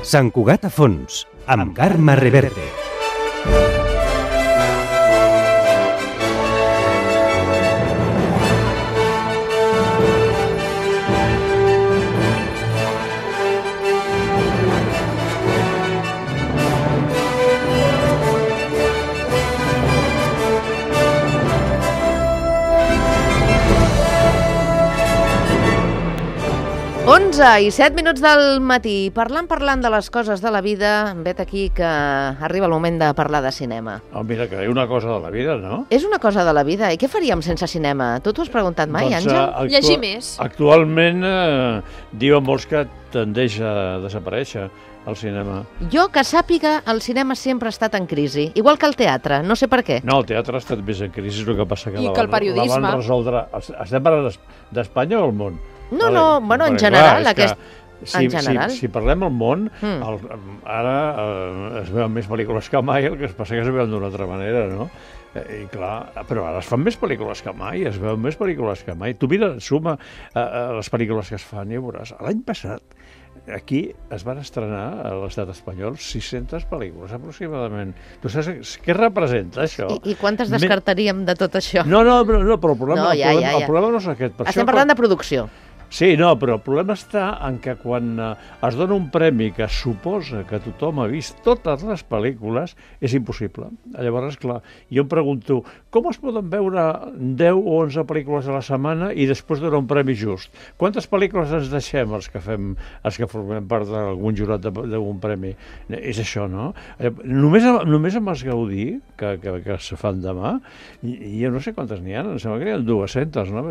Sant Cugat a fons, amb Carme Reverte. I 7 minuts del matí, parlant de les coses de la vida, vet aquí que arriba el moment de parlar de cinema. Oh, mira, que és una cosa de la vida, no? És una cosa de la vida. I què faríem sense cinema? Tu t'ho has preguntat mai, Àngel? Llegir més. Actualment diuen molts que tendeix a desaparèixer el cinema. Jo, que sàpiga, el cinema sempre ha estat en crisi, igual que el teatre, no sé per què. No, el teatre ha estat més en crisi, el que passa que I que el periodisme. la van resoldre... Estem parlant d'Espanya o el món? No, bueno, en general, en general. Si parlem del món, ara es veuen més pel·lícules que mai, el que es passa que es veuen d'una altra manera, no? I clar, però ara es fan més pel·lícules que mai, es veuen més pel·lícules que mai. Tu mira, suma les pel·lícules que es fan i veuràs. L'any passat, aquí es van estrenar a l'estat espanyol 600 pel·lícules, aproximadament. Tu saps què representa, això? I quantes descartaríem de tot això? No, però el problema, el problema no és aquest. Estem parlant de producció. Sí, no, però el problema està en que quan es dona un premi que suposa que tothom ha vist totes les pel·lícules, és impossible. Llavors, clar, jo em pregunto, com es poden veure 10 o 11 pel·lícules a la setmana i després donar un premi just? Quantes pel·lícules ens deixem els que formem part d'algun jurat d'algun premi? És això, no? Només amb els Gaudí, que se fan demà, jo no sé quantes n'hi ha, em sembla que n'hi ha 200, no?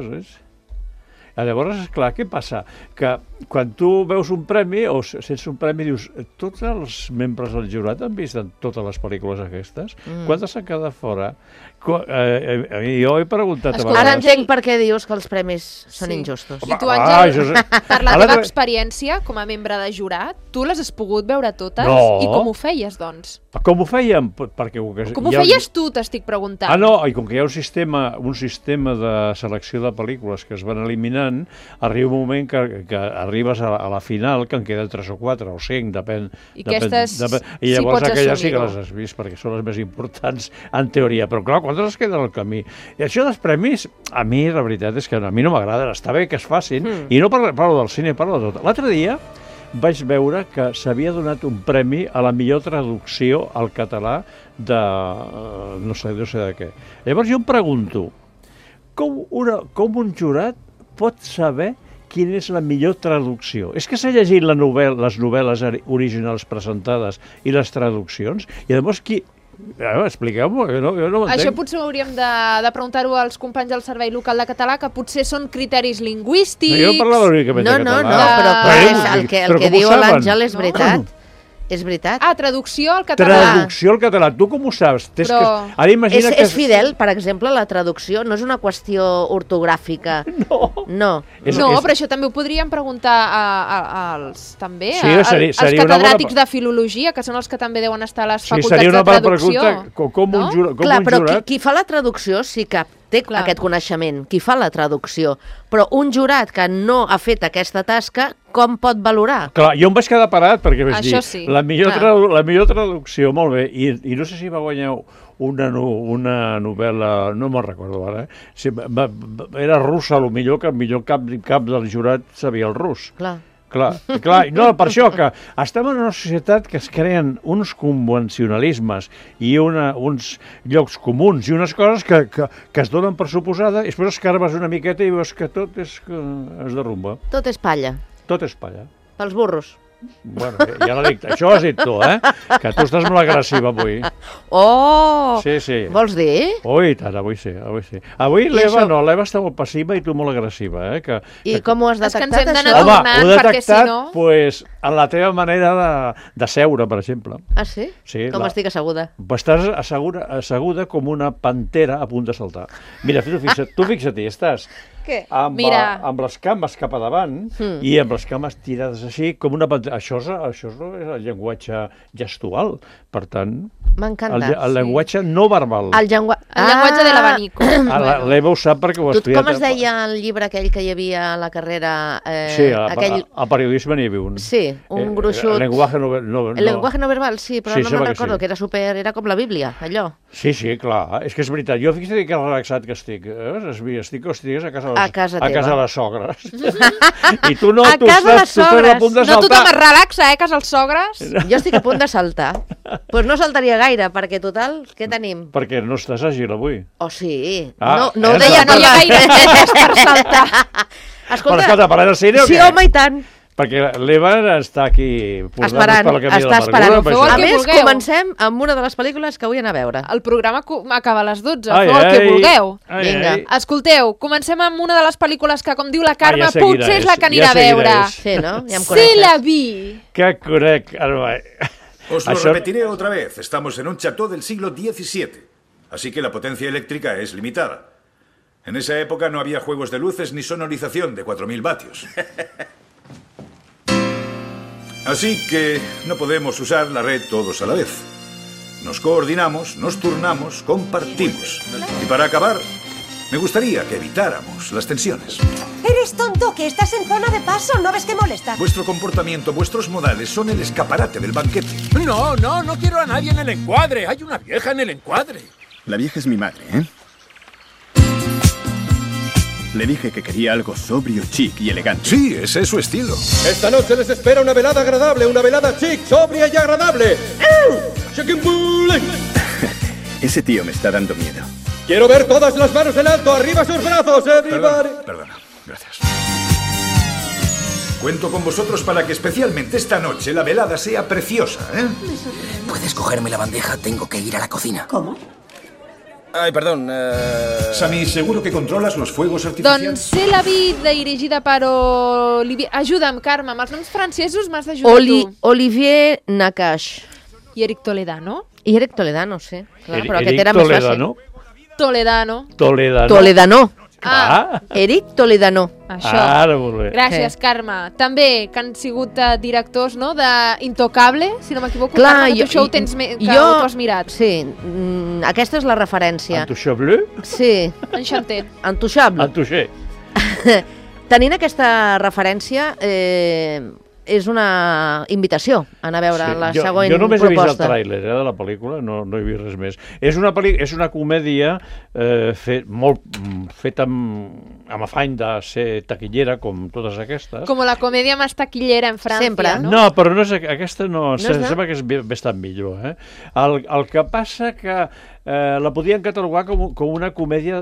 Llavors, esclar, què passa? Que quan tu veus un premi o sense un premi dius tots els membres del jurat han vist totes les pel·lícules aquestes? Quantes s'han quedat fora? Jo he preguntat a vegades... Ara entenc per què dius que els premis són injustos. I tu, Àngel, per la teva experiència com a membre de jurat, tu les has pogut veure totes? No. I com ho feies, doncs? Com ho fèiem? Com ho feies tu, t'estic preguntant? No, i com que hi ha un sistema de selecció de pel·lícules que es van eliminant, arriba un moment que arribes a la final, que en queden 3 o 4 o 5, depèn. I aquestes i llavors aquelles sí que les has vist, perquè són les més importants en teoria. Però clar, quantes es queden al camí? I això dels premis, a mi la veritat és que a mi no m'agrada. Està bé que es facin, i no parlo del cine, parlo de tot. L'altre dia vaig veure que s'havia donat un premi a la millor traducció al català de... no sé de què. Llavors jo em pregunto, com un jurat pot saber quina és la millor traducció? És que s'ha llegit les novel·les originals presentades i les traduccions, i llavors expliqueu-m'ho, jo no m'entenc. Això potser hauríem de preguntar-ho als companys del Servei Local de Català, que potser són criteris lingüístics... Jo parlava únicament de català. No, el que diu l'Àngel és veritat. És veritat. Traducció al català. Traducció al català. Tu com ho saps? És fidel, per exemple, la traducció no és una qüestió ortogràfica. No, però això també ho podríem preguntar als catedràtics de filologia, que són els que també deuen estar a les facultats de traducció. Seria una bona pregunta, com un jurat... Clar, però qui fa la traducció sí que té aquest coneixement, qui fa la traducció, però un jurat que no ha fet aquesta tasca, com pot valorar? Clar, jo em vaig quedar parat perquè vaig dir, sí. la millor traducció, molt bé, i no sé si va guanyar una novel·la, no me'n recordo ara, era russa, millor que el millor cap del jurat sabia el rus. Clar, no, per això que estem en una societat que es creen uns convencionalismes i uns llocs comuns i unes coses que es donen per suposada i després escarbes una miqueta i veus que tot es derrumba. Tot és palla. Tot és palla. Pels burros. Bueno, ja l'he dit, això has dit tu, que tu estàs molt agressiva avui. Oh! Sí. Vols dir? Ui, tant, avui sí. Avui l'Eva està molt passiva i tu molt agressiva, I com ho has detectat, això? És que ens hem d'anar adonant, perquè si no... Home, ho he detectat, en la teva manera de seure, per exemple. Ah, sí? Sí. Com estic asseguda? Estàs asseguda com una pantera a punt de saltar. Mira, tu fixa't-hi, estàs... amb les cames cap a davant i amb les cames tirades així com una pantalla. Això no és el llenguatge gestual. Per tant, M'encanta. El llenguatge no verbal. El llenguatge de l'abanico. L'Eva ho sap perquè ho ha estudiat. Com es deia el llibre aquell que hi havia a la carrera? Sí, a periodisme n'hi havia un. Sí, un gruixut. El llenguaje no... El llenguaje no verbal, sí, però no me'n recordo, que era super... Era com la Bíblia, allò. Sí, clar, és que és veritat. Jo fixa't que relaxat que estic. Estic a casa de les sogres. I tu no, tu estàs a punt de saltar. No tothom es relaxa, a casa els sogres. Jo estic a punt de saltar. Doncs no saltaria gaire, perquè total, què tenim? Perquè no estàs àgil avui. Oh, sí. No ho deia, no hi ha gaire per saltar. Escolta, parlant en sèrio o què? Sí, home, i tant. Perquè l'Eva està aquí esperant, està esperant. A més, comencem amb una de les pel·lícules que vull anar a veure. El programa acaba a les 12, feu el que vulgueu. Vinga. Escolteu, comencem amb una de les pel·lícules que, com diu la Carme, potser és la que anirà a veure. Sí, no? Ja em coneixes. Sí, la vi. Que conec. Os lo repetiré otra vez. Estamos en un chateau del siglo XVII, así que la potencia eléctrica es limitada. En esa época no había juegos de luces ni sonorización de 4.000 vatios. Así que no podemos usar la red todos a la vez. Nos coordinamos, nos turnamos, compartimos. Y para acabar, me gustaría que evitáramos las tensiones. ¿Eres tonto? Que estás en zona de paso, ¿no ves que molesta? Vuestro comportamiento, vuestros modales son el escaparate del banquete. No quiero a nadie en el encuadre. Hay una vieja en el encuadre. La vieja es mi madre, ¿eh? Le dije que quería algo sobrio, chic y elegante. Sí, ese es su estilo. Esta noche les espera una velada agradable, una velada chic, sobria y agradable. Chicken bullying. Ese tío me está dando miedo. Quiero ver todas las manos en alto, arriba sus brazos, everybody. Perdona, gracias. Cuento con vosotros para que especialmente esta noche la velada sea preciosa, ¿eh? ¿Puedes cogerme la bandeja? Tengo que ir a la cocina. ¿Cómo? Ai, perdón. Sami, seguro que controlas los fuegos artificiales. Doncs sé la vida dirigida per Olivier... Ajuda'm, Carme, amb els noms francesos m'has d'ajudar tu. Olivier Nakache. I Eric Toledano. I Eric Toledano, sí. Clar, però aquest era més fàcil. Toledano. Eric Toledano. Això. Ara, molt bé. Gràcies, Carme. També que han sigut directors, no?, d'Intocable, si no m'equivoco. Clar, Carme, que tu això ho tens que ho has mirat. Sí, aquesta és la referència. Intouchable? Sí. Enchanté. Intouché. Tenint aquesta referència, és una invitació a anar a veure la següent proposta. Jo només he vist el tràiler de la pel·lícula, no he vist res més. És una comèdia feta amb afany de ser taquillera, com totes aquestes. Com la comèdia més taquillera en França, sempre, no? No, però aquesta no, sembla que és bastant millor. El que passa que la podien catalogar com una comèdia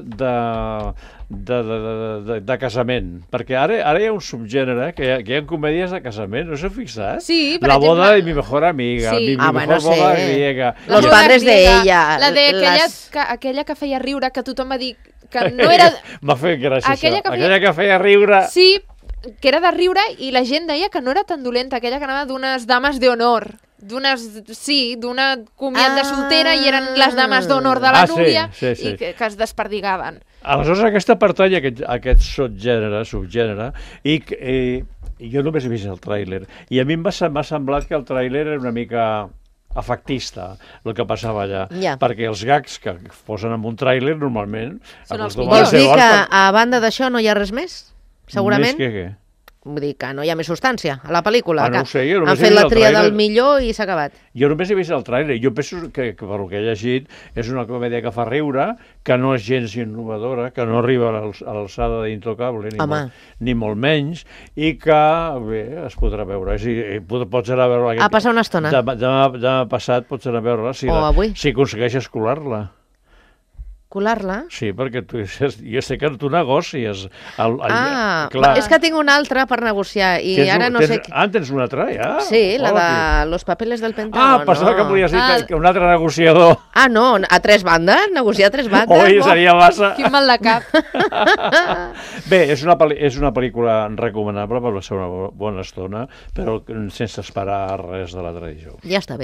de casament, perquè ara hi ha un subgènere que hi ha comèdies de casament, no s'heu fixat? Sí, per La exemple... boda de mi mejor amiga, mi mejor boda griega. Los padres de ella. La aquella que feia riure, que tothom va dir que no era... M'ha fet gràcia això. Aquella que feia riure... Sí, que era de riure i la gent deia que no era tan dolenta, aquella que anava d'unes dames d'honor. D'una comiat de soltera i eren les dames d'honor de la Núria i que es desperdigaven. Aleshores aquesta pertany a aquest subgènere i jo només he vist el tràiler i a mi m'ha semblat que el tràiler era una mica efectista el que passava allà, perquè els gags que posen en un tràiler normalment són els millors. Vols dir que a banda d'això no hi ha res més? Segurament? Més que què? Vull dir que no hi ha més substància a la pel·lícula. No ho sé, han fet la tria del millor i s'ha acabat. Jo només he vist el tràiler. Jo penso que per el que he llegit, és una comèdia que fa riure, que no és gens innovadora, que no arriba a l'alçada d'Intocable, ni molt menys, i que, bé, es podrà veure. Pots anar a veure... A passar una estona. Demà passat pots anar a veure-la si aconsegueixes colar-la. Colar-la? Sí, perquè jo sé que tu negocies. És que tinc una altra per negociar i ara no sé... Tens una altra, ja? Sí, la de los papeles del Pentágono. Pensava que podies dir que un altre negociador. No, a 3 bandes? Negociar a 3 bandes? Oi, seria massa. Quin mal de cap. Bé, és una pel·lícula recomanable per passar una bona estona, però sense esperar res de la tradició. Ja està bé.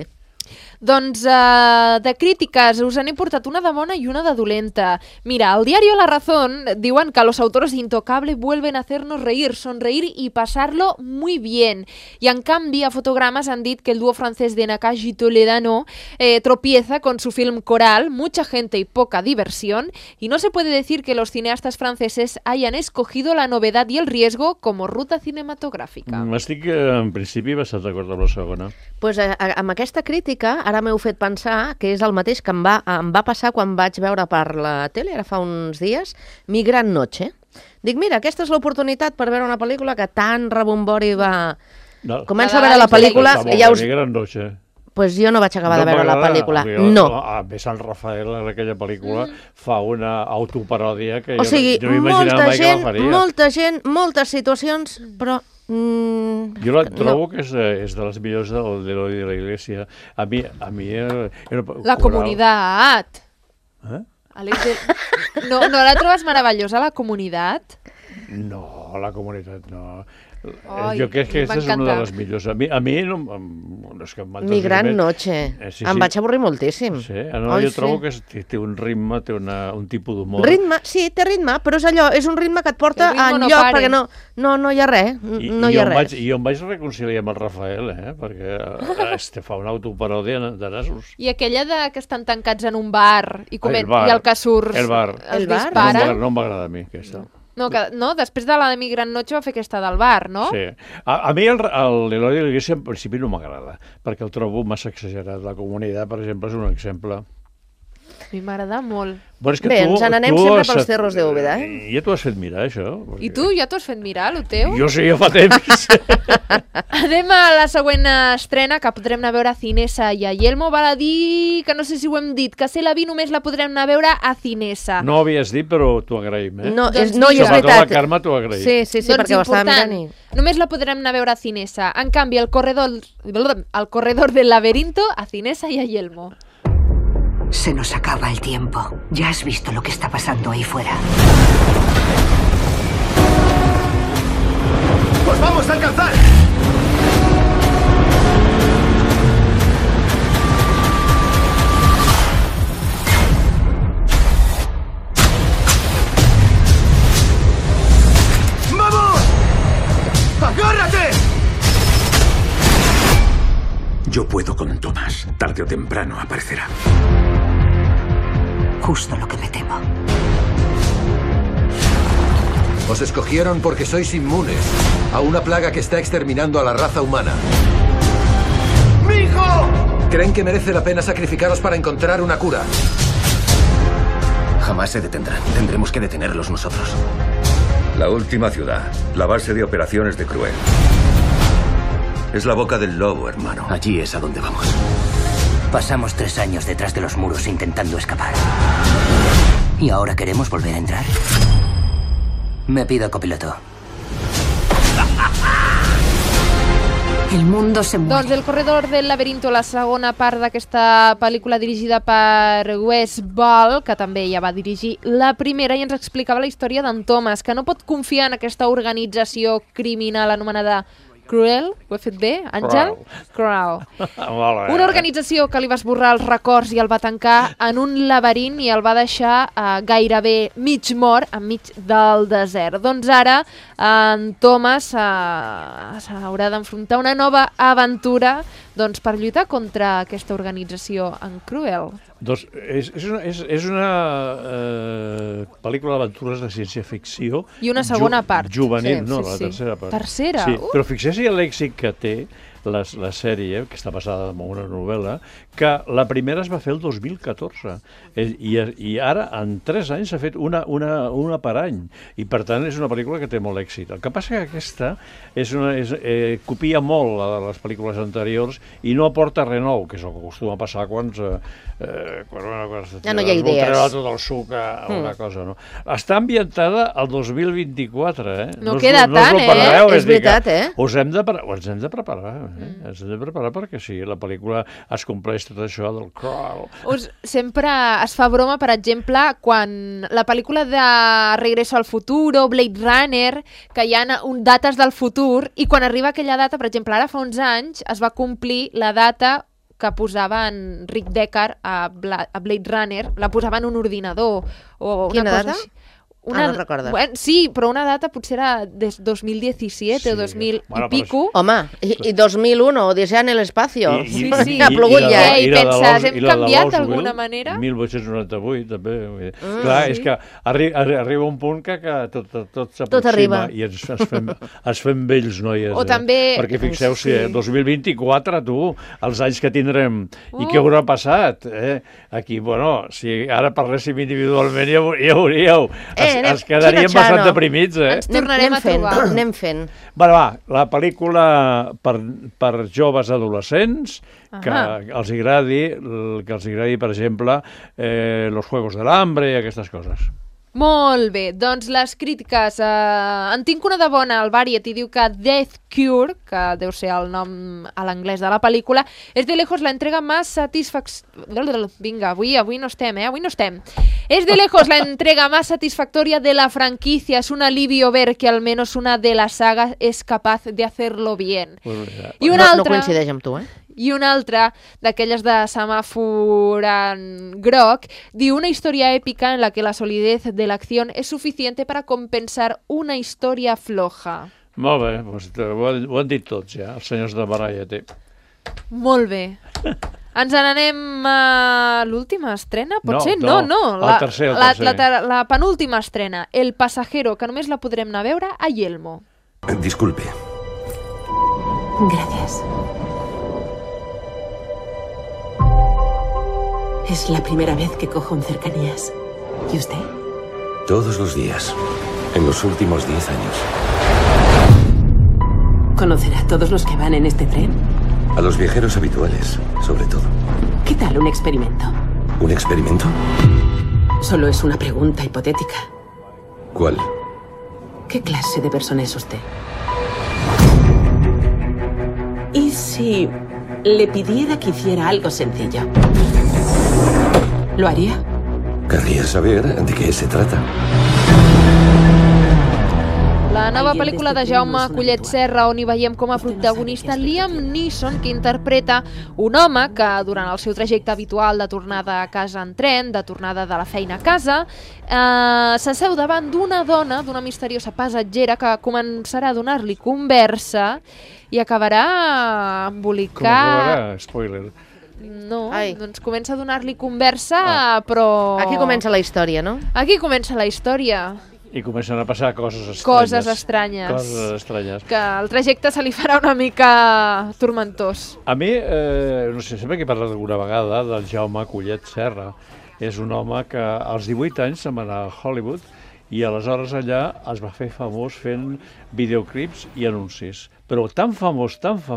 Doncs de crítiques us han importat una de bona i una de dolenta. Mira, al diario La Razón diuen que los autores de Intocable vuelven a hacernos reír, sonreír y pasarlo muy bien. Y en canvi, a Fotogramas han dit que el dúo francés de Nakash y Toledano tropieza con su film Coral, mucha gente y poca diversión, y no se puede decir que los cineastas franceses hayan escogido la novedad y el riesgo como ruta cinematográfica. Estic, en principi, bastant d'acord amb la segona. Pues, amb aquesta crítica, ara m'heu fet pensar que és el mateix que em va passar quan vaig veure per la tele, ara fa uns dies, Mi gran noche. Dic, mira, aquesta és l'oportunitat per veure una pel·lícula que tant rebombori va... No. Comença a veure la pel·lícula... I ja us... Mi gran noche. Pues jo no vaig acabar de veure la pel·lícula. No. A més, el Rafael, en aquella pel·lícula, fa una autoparòdia que o sigui, jo no m'imaginava mai que la faria. Molta gent, moltes situacions, però... jo la trobo que és de les millors de l'Eloi de la Iglesia. A mi la Comunitat. No la trobes meravellosa, la Comunitat? No, la Comunitat no. Ai, jo crec que aquesta és una de les millors. A mi no és que Mi gran noche. Em vaig avorrir moltíssim. Sí? Jo trobo que té un ritme, té un tipus d'humor. Ritme, sí, té ritme, però és allò, és un ritme que et porta enlloc, perquè no hi ha res. No hi ha res. I jo em vaig reconciliar amb el Rafael, perquè fa una autoparòdia de nassos. I aquella que estan tancats en un bar i el que surt el bar. No em va agradar a mi, aquesta. No, després de la de Mi gran noche va fer aquesta del bar, no? Sí. A mi l'Eloi de la Iglesia en principi no m'agrada, perquè el trobo massa exagerat. La Comunitat, per exemple, és un exemple. A mi m'agrada molt. Bé, ens n'anem sempre pels cerros de Úbeda, Ja t'ho has fet mirar, això? I tu, ja t'ho has fet mirar, el teu? Jo sí, jo fa temps. Anem a la següent estrena, que podrem anar a veure a Cinesa i a Yelmo. Val a dir, que no sé si ho hem dit, que Se la vi només la podrem anar a veure a Cinesa. No ho havies dit, però t'ho agraïm, No, és veritat. Sobretot la Carme t'ho agraïm. Sí, perquè ho estava mirant. Només la podrem anar a veure a Cinesa. En canvi, el corredor del laberinto a Cinesa y a Yelmo. Se nos acaba el tiempo. Ya has visto lo que está pasando ahí fuera. ¡Pues vamos a alcanzar! ¡Vamos! ¡Agárrate! Yo puedo con Tomás. Tarde o temprano aparecerá. Justo lo que me temo. Os escogieron porque sois inmunes a una plaga que está exterminando a la raza humana. ¡Mi hijo! ¿Creen que merece la pena sacrificaros para encontrar una cura? Jamás se detendrán. Tendremos que detenerlos nosotros. La última ciudad, la base de operaciones de Cruel. Es la boca del lobo, hermano. Allí es a donde vamos. Pasamos 3 años detrás de los muros intentando escapar. ¿Y ahora queremos volver a entrar? Me pido copiloto. El mundo se muere. Doncs El corredor del laberinto, la segona part d'aquesta pel·lícula dirigida per Wes Ball, que també ja va dirigir la primera, i ens explicava la història d'en Thomas, que no pot confiar en aquesta organització criminal anomenada Cruel, ho he fet bé, Àngel? Cruel. Una organització que li va esborrar els records i el va tancar en un laberint i el va deixar gairebé mig mort enmig del desert. Doncs ara en Thomas s'haurà d'enfrontar una nova aventura per lluitar contra aquesta organització en Cruel. Doncs és una pel·lícula d'aventures de ciència-ficció. I una segona part. Juvenil, la tercera part. Tercera? Sí, però fixeu-vos l'èxit que té la sèrie, que està basada en una novel·la, que la primera es va fer el 2014. I ara, en 3 anys, s'ha fet una per any. I, per tant, és una pel·lícula que té molt èxit. El que passa que aquesta copia molt de les pel·lícules anteriors i no aporta res nou, que és el que acostuma a passar quan ja no hi ha idees. Tot el suc a una cosa, no? Està ambientada al 2024, No queda tant, És veritat, Ens hem de preparar. Ens hem de preparar perquè sí, la pel·lícula es compleix tot això del crawl. Sempre es fa broma, per exemple, quan la pel·lícula de Regreso al Futuro, Blade Runner, que hi ha dates del futur, i quan arriba aquella data, per exemple, ara fa uns anys, es va complir la data que posaven Rick Deckard a Blade Runner, la posaven en un ordinador o una Quina cosa data? així. No recordes. Bueno, sí, però una data potser era de 2017 o 2000 i pico. Home, i 2001, Odissea en el espacio. Sí. Ha plogut ja. I penses, hem canviat d'alguna manera? 1898, també. Clar, és que arriba un punt que tot s'aproxima i ens fem vells, noies. O també... Perquè fixeu-s'hi, 2024, tu, els anys que tindrem i què haurà passat. Aquí, bueno, si ara parléssim individualment ja veuríeu. Ens quedaríem bastant deprimits, Ens tornarem a trobar. Anem fent. Bueno, va, la pel·lícula per joves adolescents que els agradi, per exemple, Los Juegos del Hambre i aquestes coses. Molt bé, doncs les crítiques. En tinc una de bona, el Variety diu que Death Cure, que deu ser el nom a l'anglès de la pel·lícula, és de lejos la entrega más satisfactòria... Vinga, avui no estem, avui no estem. Es de lejos la entrega más satisfactoria de la franquicia. Es un alivio ver que al menos una de las sagas es capaz de hacerlo bien. I una altra... No coincideix amb tu, I una altra, d'aquelles de semàfor en groc, diu una història èpica en la que la solidez de l'acció és suficiente para compensar una història floja. Molt bé, doncs ho han dit tots ja, els senyors de Variety. Molt bé. Ens n'anem a l'última estrena? Potser? No. La tercera. La penúltima estrena, El pasajero, que només la podrem anar a veure a Yelmo. Disculpe. Gracias. Es la primera vez que cojo un cercanías. ¿Y usted? Todos los días, en los últimos 10 años. ¿Conocerá a todos los que van en este tren? A los viajeros habituales, sobre todo. ¿Qué tal un experimento? ¿Un experimento? Solo es una pregunta hipotética. ¿Cuál? ¿Qué clase de persona es usted? ¿Y si le pidiera que hiciera algo sencillo? ¿Lo haría? Querría saber de qué se trata. La nova pel·lícula de Jaume Collet Serra, on hi veiem com a protagonista Liam Neeson, que interpreta un home que durant el seu trajecte habitual de tornada a casa en tren, de tornada de la feina a casa, s'asseu davant d'una dona, d'una misteriosa passatgera, que començarà a donar-li conversa i acabarà embolicar... Com acabarà? Spoiler. No, doncs comença a donar-li conversa, però... Aquí comença la història, no? Aquí comença la història. I comencen a passar coses estranyes. Coses estranyes. Que el trajecte se li farà una mica tormentós. A mi, no sé, sempre que he parlat alguna vegada del Jaume Collet Serra. És un home que als 18 anys se'n va anar a Hollywood i aleshores allà es va fer famós fent videoclips i anuncis. Però tan famós,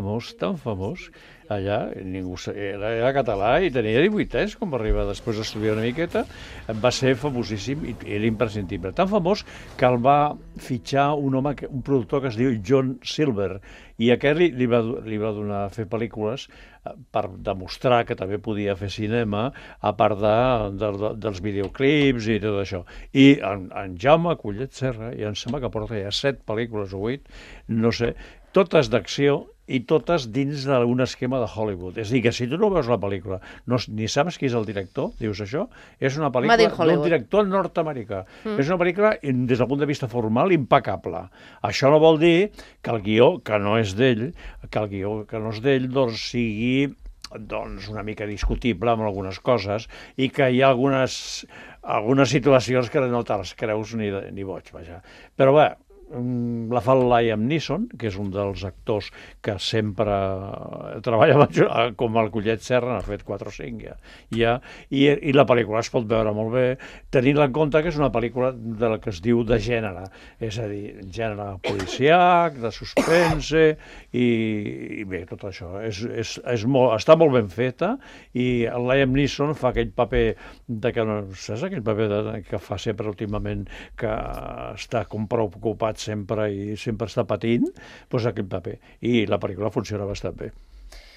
allà, ningú era català i tenia 18 anys quan va arribar després d'estudiar una miqueta, va ser famosíssim i era imprescindible. Tan famós que el va fitxar un productor que es diu John Silver, i aquest li va donar a fer pel·lícules per demostrar que també podia fer cinema, a part dels videoclips i tot això. I en Jaume Collet Serra, i em sembla que porta ja 7 pel·lícules o 8, no sé, totes d'acció i totes dins d'un esquema de Hollywood. És a dir, que si tu no veus la pel·lícula ni saps qui és el director, dius això, és una pel·lícula d'un director nord-americà. És una pel·lícula, des del punt de vista formal, impecable. Això no vol dir que el guió, que no és d'ell, doncs sigui una mica discutible amb algunes coses i que hi ha algunes situacions que no te les creus ni boig, vaja. Però bé, la fa el Liam Neeson, que és un dels actors que sempre treballa com el Collet Serra, n'ha fet 4 o 5 ja, i la pel·lícula es pot veure molt bé, tenint en compte que és una pel·lícula de la que es diu de gènere, és a dir, gènere policiac, de suspense, i bé, tot això. Està molt ben feta, i el Liam Neeson fa aquell paper saps aquell paper que fa sempre últimament, que està com preocupat sempre i sempre està patint, doncs aquell paper. I la pel·lícula funciona bastant bé.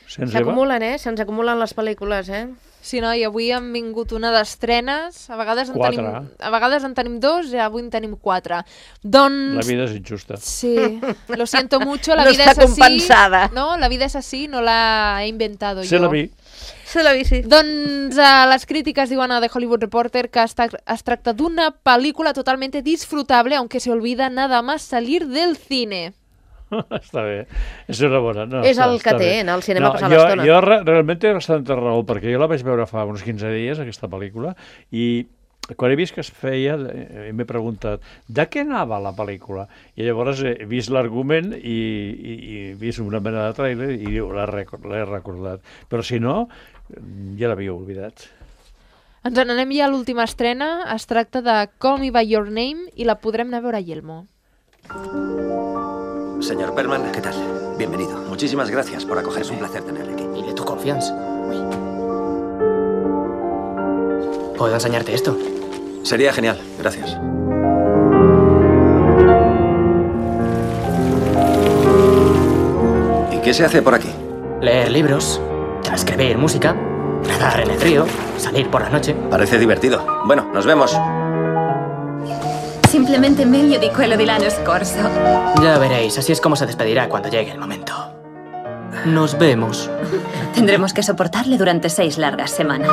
S'acumulen, Se'ns acumulen les pel·lícules, Sí, no, i avui han vingut una d'estrenes, a vegades en tenim 2 i avui en tenim 4. Doncs... La vida és injusta. Sí, lo siento mucho, la no vida està compensada. No, la vida es así, no la he inventado Se la vi. Sí. Doncs les crítiques diuen a The Hollywood Reporter que es tracta d'una pel·lícula totalmente disfrutable, aunque se olvida nada más salir del cine. Està bé, és una bona. No, és el que té, en el cinema passar l'estona. Jo realment té bastanta raó, perquè jo la vaig veure fa uns 15 dies, aquesta pel·lícula, i quan he vist que es feia, m'he preguntat, de què anava la pel·lícula? I llavors he vist l'argument i he vist una mena de tràiler i l'he recordat. Però si no, ja l'havia oblidat. Ens n'anem ja a l'última estrena. Es tracta de Call Me By Your Name i la podrem anar a veure a Yelmo. Señor Perlman, ¿qué tal? Bienvenido. Muchísimas gracias por acogerme. Es un placer tenerle aquí. Y de tu confianza. ¿Puedo enseñarte esto? Sería genial, gracias. ¿Y qué se hace por aquí? Leer libros, transcribir música, nadar en el río, salir por la noche. Parece divertido. Bueno, nos vemos. Simplemente meglio di quello di l'anno scorso. Ya veréis, así es como se despedirá cuando llegue el momento. Nos vemos. Tendremos que soportarle durante 6 largas semanas.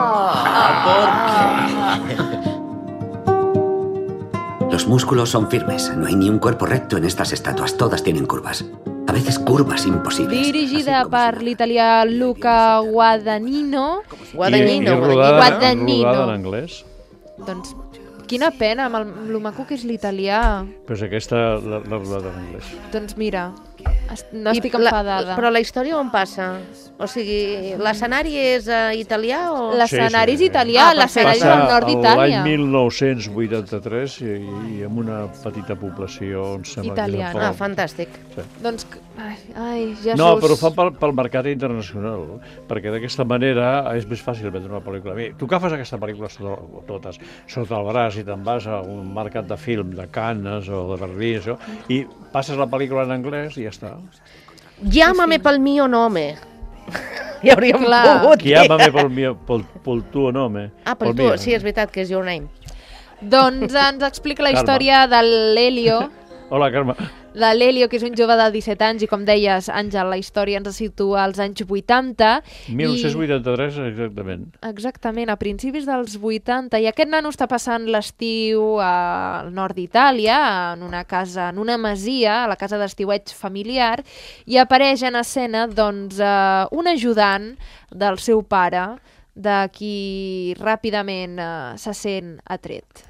Los músculos son firmes. No hay ni un cuerpo recto en estas estatuas. Todas tienen curvas. A veces curvas imposibles. Dirigida per l'italià Luca Guadagnino. I rodada en anglès. Doncs quina pena, amb lo maco que és l'italià. Pues aquesta l'ha rodada en anglès. Doncs mira, no estic enfadada. Però la història on passa? O sigui, l'escenari és italià o...? L'escenari és italià, l'escenari és del nord d'Itàlia. L'any 1983 i amb una petita població, em sembla. Italiana. Fantàstic. Sí. Doncs, ai, Jesús. No, però ho fan pel mercat internacional, perquè d'aquesta manera és més fàcil vendre una pel·lícula. Bé, tu agafes aquesta pel·lícula totes sota el braç i te'n vas a un mercat de film de Cannes o de Berlín i passes la pel·lícula en anglès i ja està. Llámame pel mio nome. Ja hauríem pogut dir. Llámame pel tuo nome. Pel tuo, sí, és veritat que és your name. Doncs ens explica la història de l'Elio. Hola, Carme. De l'Elio, que és un jove de 17 anys, i com deies, Àngel, la història ens situa als anys 80. 1983, exactament. Exactament, a principis dels 80. I aquest nano està passant l'estiu al nord d'Itàlia, en una casa, en una masia, a la casa d'estiueig familiar, i apareix en escena, doncs, un ajudant del seu pare, de qui ràpidament se sent atret.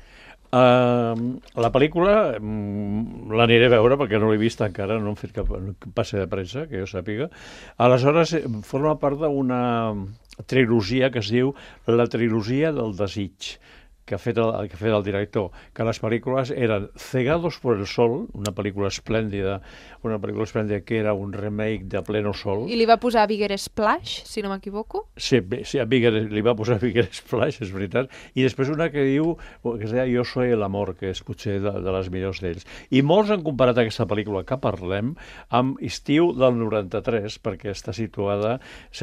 La pel·lícula l'aniré a veure perquè no l'he vist encara, no hem fet cap passe de premsa, que jo sàpiga. Aleshores, forma part d'una trilogia que es diu La trilogia del desig, que ha fet el director, que les pel·lícules eren Cegados por el sol, una pel·lícula esplèndida que era un remake de Pleno Sol. I li va posar Bigger Splash, si no m'equivoco? Sí, li va posar Bigger Splash, és veritat. I després una que es deia Yo soy el amor, que és potser de les millors d'ells. I molts han comparat aquesta pel·lícula que parlem amb Estiu del 93, perquè està situada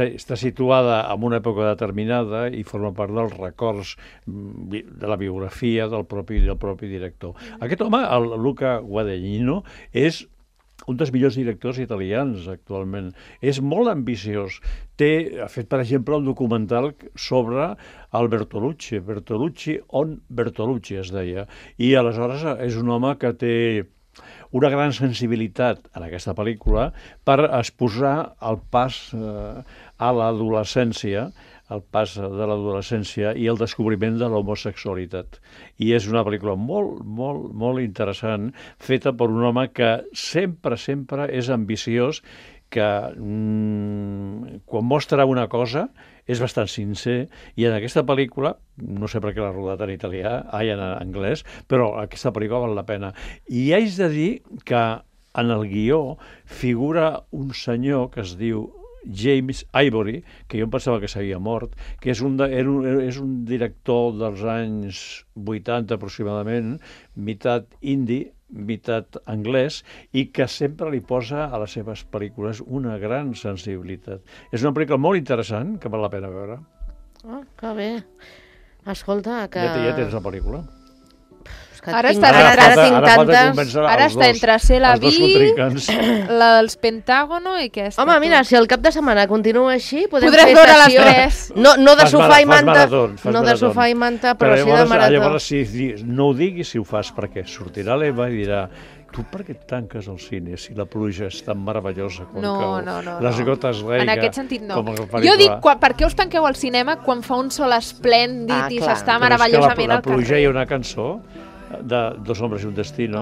en una època determinada i forma part dels records de la biografia del propi director. Aquest home, el Luca Guadagnino, és un dels millors directors italians actualment. És molt ambiciós. Ha fet, per exemple, un documental sobre el Bertolucci. Bertolucci on Bertolucci es deia. I aleshores és un home que té una gran sensibilitat en aquesta pel·lícula per exposar el pas a l'adolescència, el pas de l'adolescència i el descobriment de l'homosexualitat. I és una pel·lícula molt, molt, molt interessant, feta per un home que sempre és ambiciós, que quan mostra una cosa és bastant sincer, i en aquesta pel·lícula, no sé per què l'ha rodat en italià, en anglès, però aquesta pel·lícula val la pena. I haig de dir que en el guió figura un senyor que es diu James Ivory, que jo em pensava que s'havia mort, que és un director dels anys 80 aproximadament, meitat indi, meitat anglès, i que sempre li posa a les seves pel·lícules una gran sensibilitat. És una pel·lícula molt interessant, que val la pena veure. Oh, que bé. Escolta, que... Ja tens la pel·lícula. Ara està entre ser la Vi, la dels Pentágono i aquesta. Home, mira, si el cap de setmana continua així, podrem fer veure sessió. Les 3. No de sofà i manta, no de sofà i manta, però sí de marató. Llavors, no ho diguis si ho fas, perquè sortirà l'Eva i dirà: tu per què et tanques al cine si la pluja és tan meravellosa quan cau? Les gotes d'aigua. En aquest sentit, no. Jo dic, per què us tanqueu al cinema quan fa un sol esplèndid i s'està meravellosament al carrer? La pluja hi ha una cançó de Dos hombres i un destino.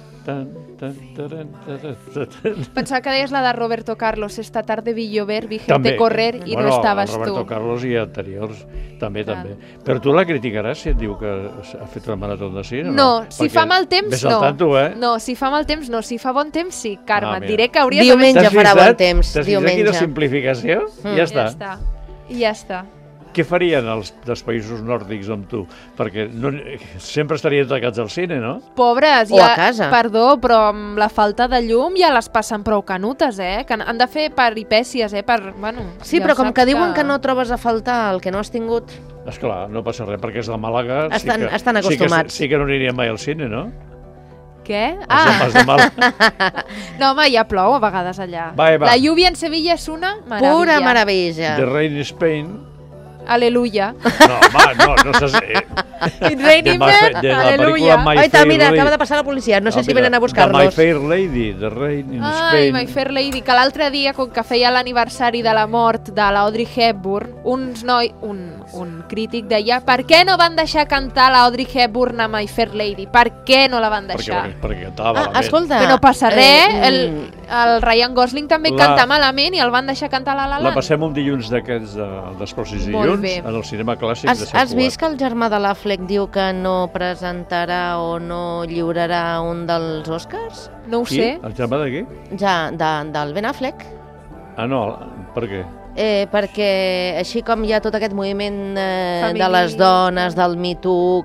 Pensava que deies la de Roberto Carlos, esta tarde vi llover, vi gente correr i no estaves tu. Roberto Carlos i anteriors, també. Però tu la criticaràs si et diu que ha fet la marató de cine? No, si fa mal temps, no. No, si fa mal temps, no. Si fa bon temps, sí. Carme, et diré que hauries de... Diumenge farà bon temps. T'has vist aquí la simplificació? Ja està. I ja està. Què farien els dels països nòrdics amb tu? Perquè sempre estarien tancats al cine, no? Pobres, o a casa. Perdó, però amb la falta de llum ja les passen prou canutes, que han de fer peripècies, Sí, però com que diuen que no trobes a faltar el que no has tingut... Esclar, no passa res, perquè és de Màlaga. Estan acostumats. Sí que no anirien mai al cine, no? Què? Els de Màlaga. No, home, ja plou a vegades allà. Va. La lluvia en Sevilla és una meravella. Pura meravella. The Rain in Spain. Aleluia. No sé si... It raining man, aleluia. Mira, acaba de passar la policia, no sé si venen a buscar-los. My Fair Lady, The Rain in Spain. My Fair Lady, que l'altre dia, com que feia l'aniversari de la mort de l'Audrey Hepburn, un crític deia: per què no van deixar cantar l'Audrey Hepburn a My Fair Lady? Per què no la van deixar? Perquè cantava malament. Escolta, que no passa res, el Ryan Gosling també canta malament i el van deixar cantar La La Land. La passem un dilluns d'aquests, dels pròxims dilluns, en el cinema clàssic de Sant Cugat. Has vist que el germà de l'Affleck diu que no presentarà o no lliurarà un dels Oscars? No ho sé. El germà de qui? Ja, del Ben Affleck. No, per què? Perquè així com hi ha tot aquest moviment de les dones, del Me Too,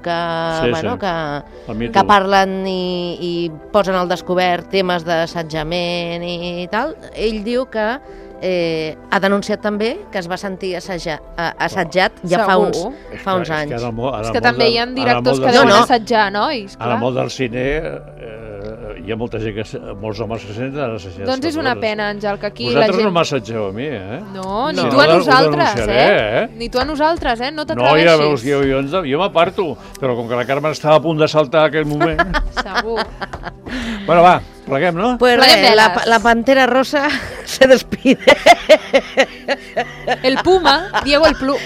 que parlen i posen al descobert temes d'assetjament i tal, ell diu que ha denunciat també que es va sentir assetjat ja fa uns anys. És que també hi ha directors que deuen assetjar nois. En el món del cine hi ha molta gent, molts homes que senten assassinats. Doncs és una pena, Àngel, que aquí vosaltres la gent... no m'assetgeu a mi, No, ni tu a nosaltres, Ni tu a nosaltres, no t'atreveixis. No, ja veus, jo m'aparto, però com que la Carme estava a punt de saltar aquell moment... Segur. Bueno, va, pleguem, no? Pues la Pantera Rosa se despide. El Puma, Diego el Puma.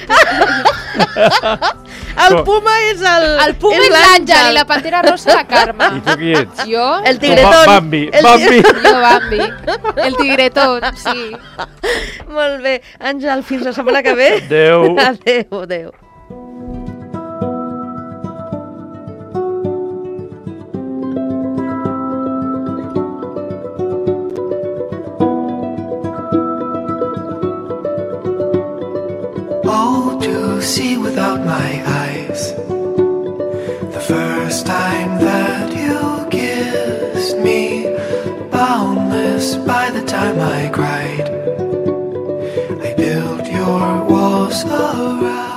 El Puma és el Puma és l'Àngel i la Pantera Rosa la Carme. I tu qui ets? Jo? El tigretón. Bambi. Jo Bambi. El tigretón, sí. Molt bé. Àngel, fins la setmana que ve. Adéu. Adéu. See without my eyes, the first time that you kissed me, boundless by the time I cried, I built your walls around.